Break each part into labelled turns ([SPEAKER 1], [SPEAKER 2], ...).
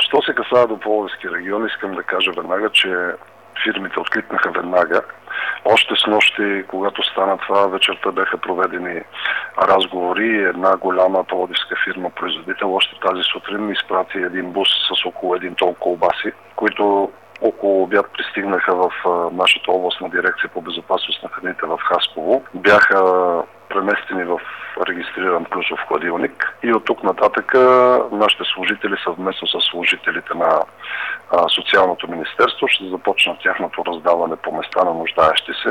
[SPEAKER 1] Що се касава до Пловдивски регион, искам да кажа веднага, че фирмите откликнаха веднага. Още с нощи, когато стана това, вечерта бяха проведени разговори и една голяма пловдивска фирма производител още тази сутрин ми изпрати един бус с около 1 тон колбаси, които около обяд пристигнаха в нашата областна дирекция по безопасност на храните в Хасково. Бяха преместени в регистриран плюсов хладилник и от тук нататък нашите служители съвместно с служителите на Социалното министерство ще започнат тяхното раздаване по места на нуждаещи се.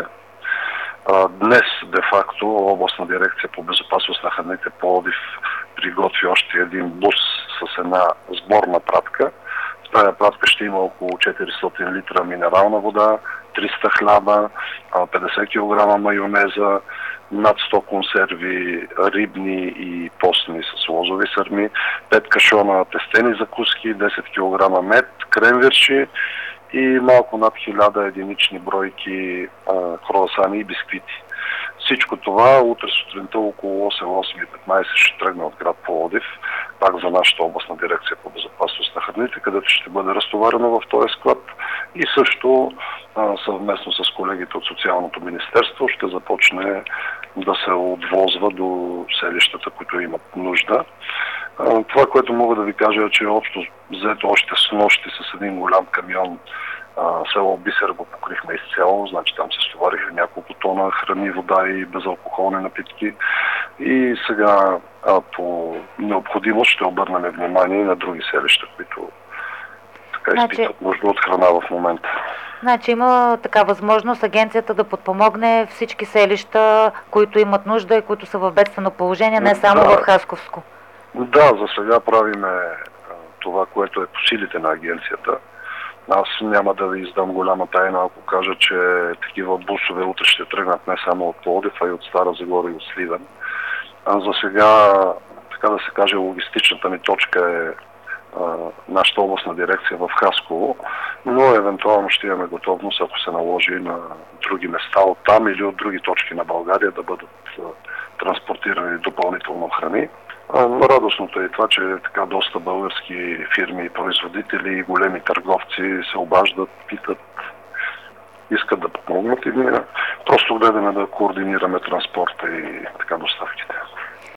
[SPEAKER 1] Днес, де-факто, областна дирекция по безопасност на храните Пловдив приготви още един бус с една сборна пратка. В тази пратка ще има около 400 литра минерална вода, 300 хляба, 50 кг майонеза, над 100 консерви, рибни и постни с лозови сърми, 5 кашона тестени закуски, 10 кг мед, кремвирши и малко над 1000 единични бройки круасани и бисквити. Всичко това утре сутринта около 8:15 ще тръгне от град Пловдив, пак за нашата областна дирекция по безопасност на храните, където ще бъде разтоварено в този склад и също съвместно с колегите от Социалното министерство ще започне да се отвозва до селищата, които имат нужда. Това, което мога да ви кажа е, че общо взето още с нощи с един голям камион село Бисер го покрихме изцяло, значи там се стовариха няколко тона храни, вода и безалкохолни напитки. И сега по необходимост ще обърнем внимание на други селища, които така изпитат нужда от храна в момента.
[SPEAKER 2] Значи има така възможност агенцията да подпомогне всички селища, които имат нужда и които са в бедствено положение, не само в Хасковско.
[SPEAKER 1] Да, за сега правиме това, което е по силите на агенцията. Аз няма да ви издам голяма тайна, ако кажа, че такива бусове утре ще тръгнат не само от Пловдив, а и от Стара Загора и от Сливен. За сега, така да се каже, логистичната ни точка е нашата областна дирекция в Хасково, но евентуално ще имаме готовност, ако се наложи на други места от там или от други точки на България да бъдат транспортирани допълнително храни. Радостното е това, че така доста български фирми и производители и големи търговци се обаждат, питат, искат да помогнат и ние просто гледаме да координираме транспорта и така доставките.